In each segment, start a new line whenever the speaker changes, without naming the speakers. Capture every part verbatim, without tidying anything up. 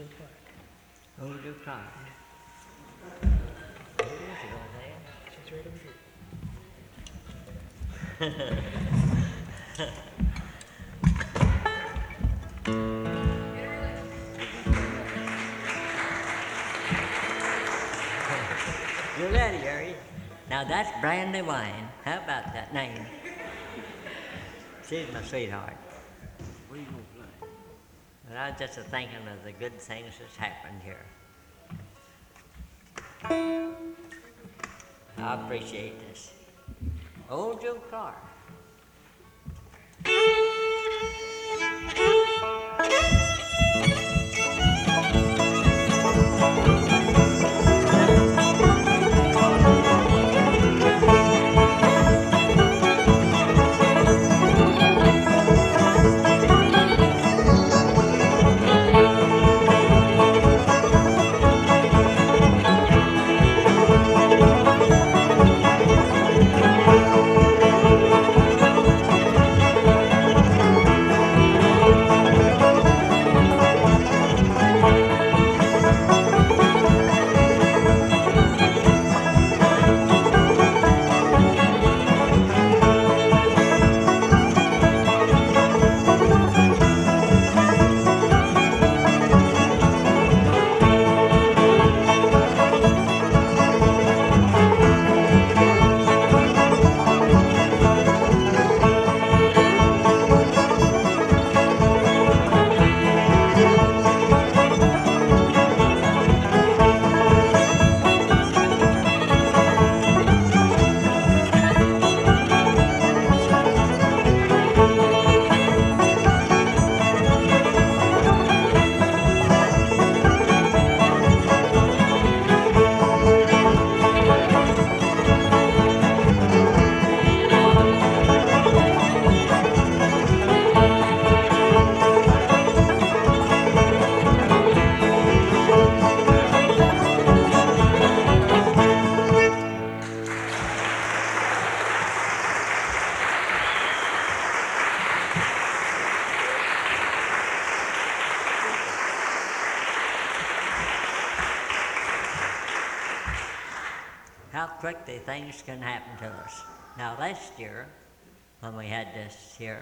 Hold your car. Who's she gonna say?
She's right over here.
You ready, Gary? Now that's Brandy Wine. How about that name? She's my sweetheart.
What are you gonna play?
But I was just thinking of the good things that's happened here. I appreciate this. Old Joe Clark. How quickly things can happen to us. Now last year, when we had this here,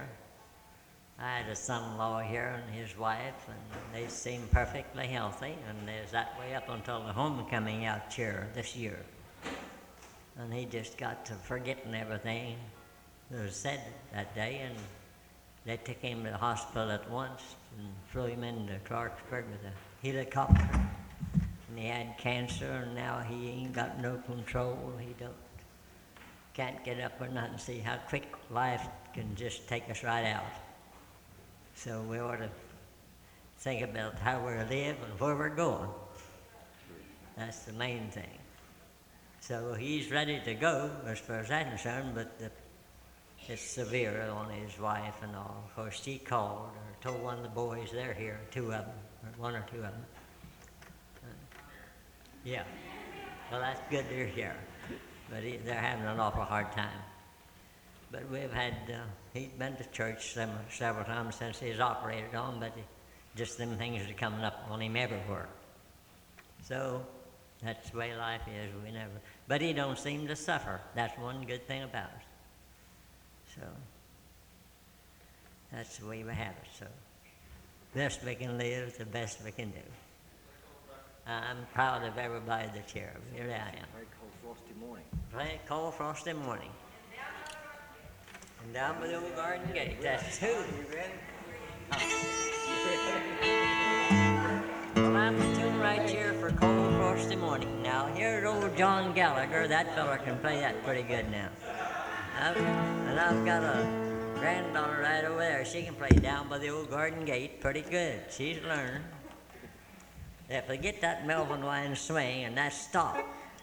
I had a son-in-law here and his wife, and they seemed perfectly healthy, and they was that way up until the homecoming out here this year. And he just got to forgetting everything that was said that day, and they took him to the hospital at once and flew him into Clarksburg with a helicopter. And he had cancer, and now he ain't got no control. He don't, can't get up or nothing. See how quick life can just take us right out. So we ought to think about how we live and where we're going. That's the main thing. So he's ready to go as far as that's concerned, but the, it's severe on his wife and all. Of course, she called or told one of the boys they're here, two of them, or one or two of them. Yeah. Well, that's good they're here. But he, they're having an awful hard time. But we've had, uh, he's been to church some, several times since he's operated on, but he, just them things are coming up on him everywhere. So that's the way life is. We never, but he don't seem to suffer. That's one good thing about it. So that's the way we have it. So best we can live, the best we can do. I'm proud of everybody that's here. Really I am.
Very cold, frosty morning.
Very cold, frosty morning. And down by the old garden gate. That's who. Well, I'm the tune right here for cold, frosty morning. Now, here's old John Gallagher. That fella can play that pretty good now. I've, and I've got a granddaughter right over there. She can play down by the old garden gate pretty good. She's learned. If they get that Melvin Wine swing and that stop.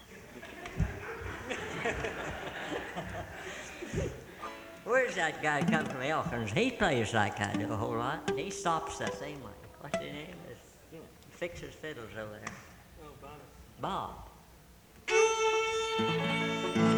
Where's that guy come from Elkins? He plays like I do a whole lot. He stops the same way. What's his name? He fixes fiddles over there.
Oh, Bob.
Bob.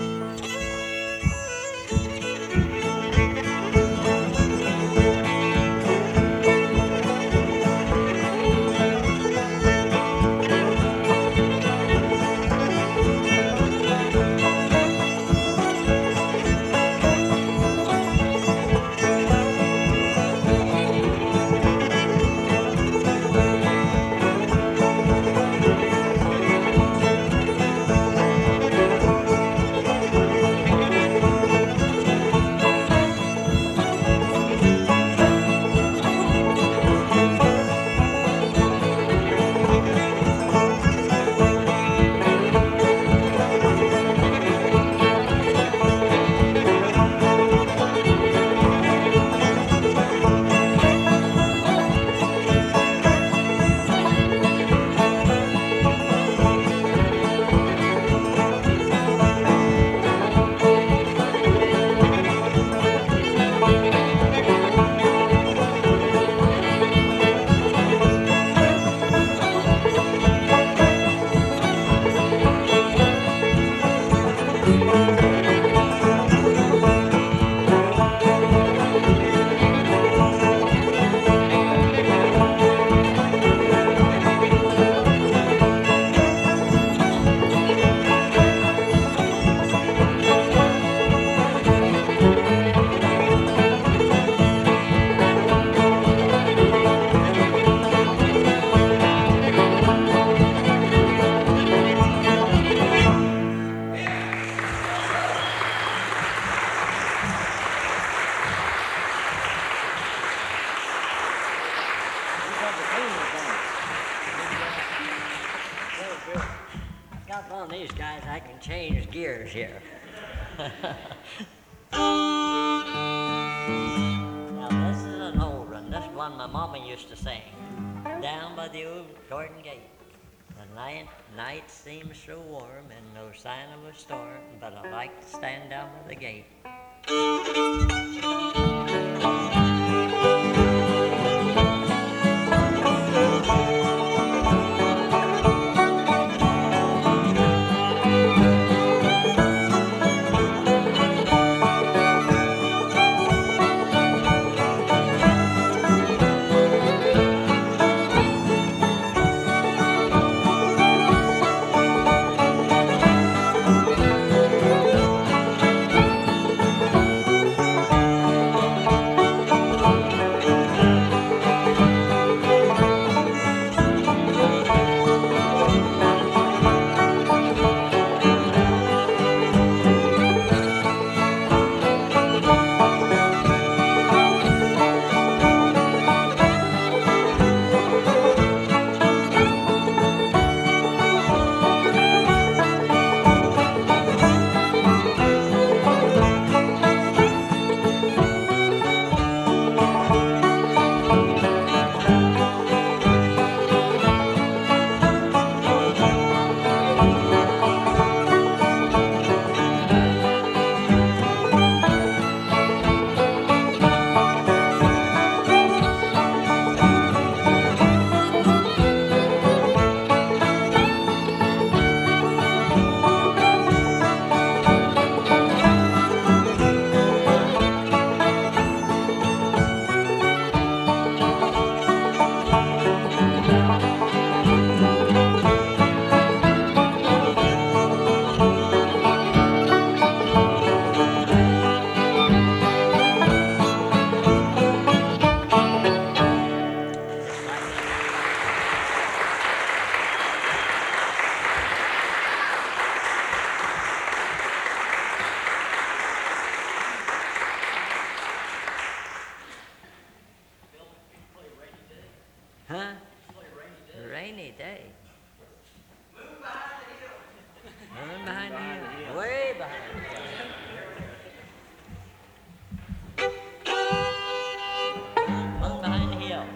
telling these guys I can change gears here. Now this is an old one. This one my mama used to sing. Down by the old garden gate. The night, night seems so warm and no sign of a storm, but I like to stand down by the gate. Huh? Rainy day. Moon behind the hill. Moon behind the hill. Way behind the hill. Moon behind the hill.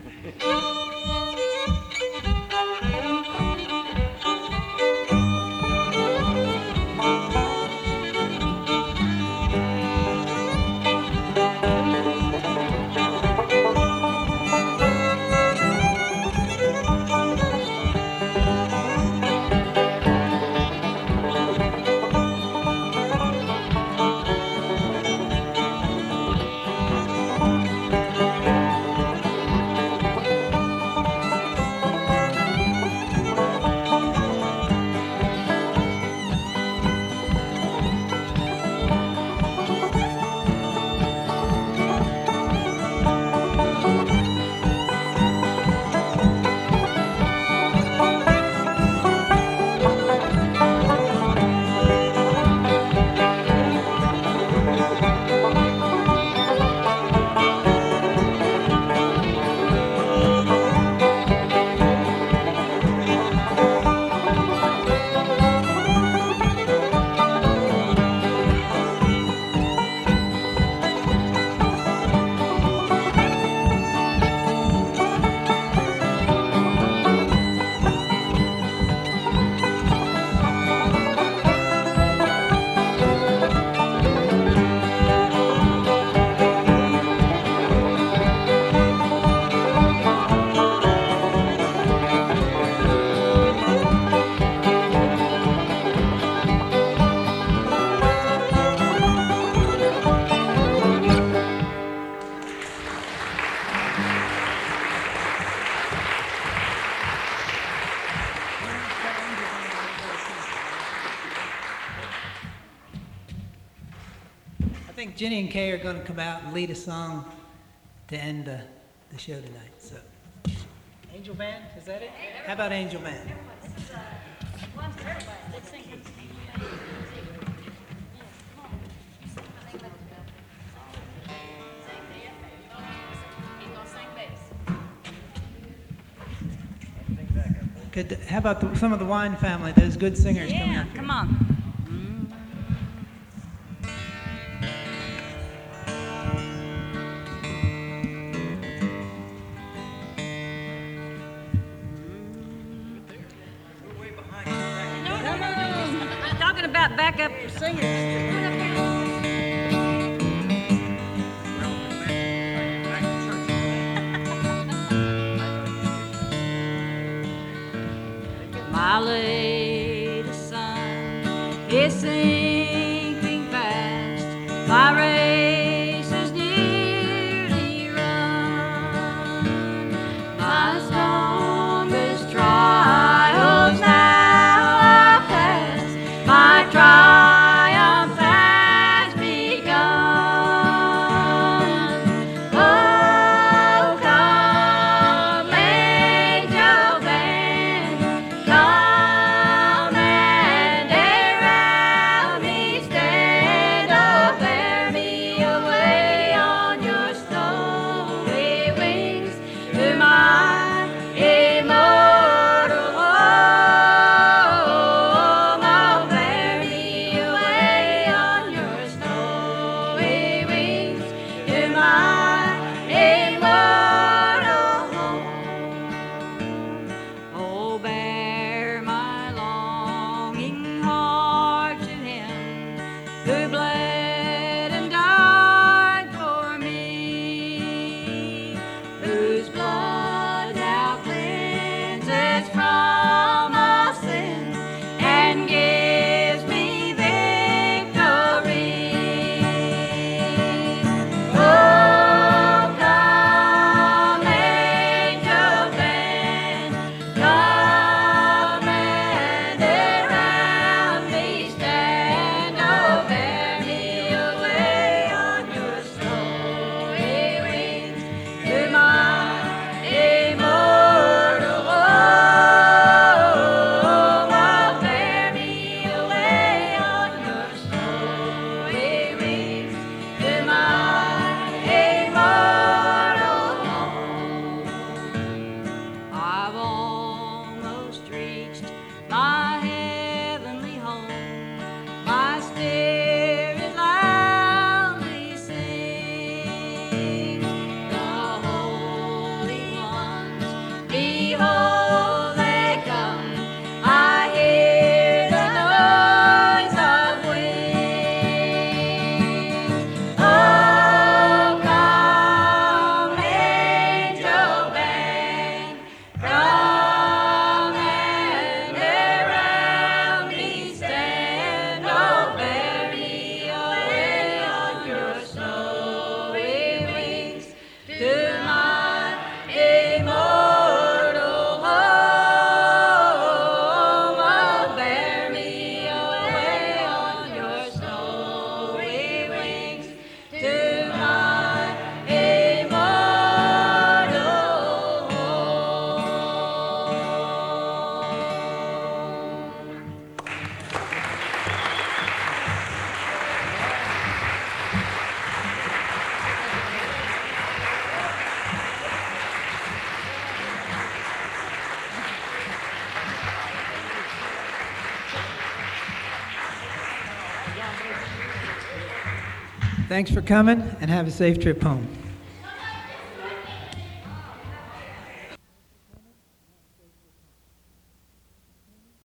I think Jenny and Kay are going to come out and lead a song to end the, the show tonight. So, Angel Band, is that it? How about Angel Band?
Think back up.
Could, how about the, some of the Wine family, those good singers coming
Yeah,
up here?
come on. I'm talking about backup singers. My latest son is sinking fast. My race is nearly run. My longest trials now are past. My triumph has begun. Oh, come, angel band, come and around me stand. Oh, bear me away on your snowy wings to my immortal home. Oh, bear me away on your snowy wings to my immortal home. Oh, bear my longing heart to him who bled and died for me, whose blood now cleanses from all sin and gives me victory. Oh, come, angel band, come and around me stand. Oh, bear me away on your snowy wings to my immortal home. Oh, bear me away on your snowy wings to my immortal home. I've almost reached my heavenly home. My spirit loudly sings. The holy ones, behold, they come. I hear the noise of wings. Oh, come, angel band, come and around me stand. Oh, bear me away on your snowy wings to my immortal home. Oh, bear me away on your snowy wings to my immortal home.
Thanks for coming, and have a safe trip home.